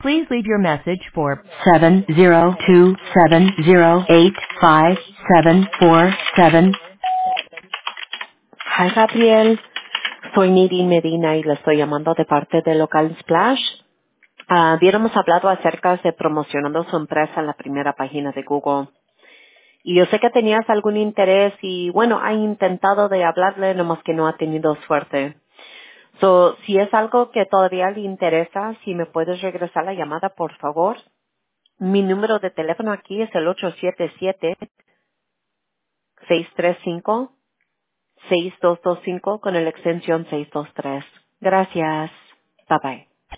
Please leave your message for 70270857447. Hi, Gabriel. Soy Nidhi Medina y le estoy llamando de parte de Local Splash. Habíamos hablado acerca de promocionando su empresa en la primera página de Google. Y yo sé que tenías algún interés y, bueno, ha intentado de hablarle, nomás que no ha tenido suerte. So, si es algo que todavía le interesa, si me puedes regresar la llamada, por favor. Mi número de teléfono aquí es el 877-635-6225 con la extensión 623. Gracias. Bye bye.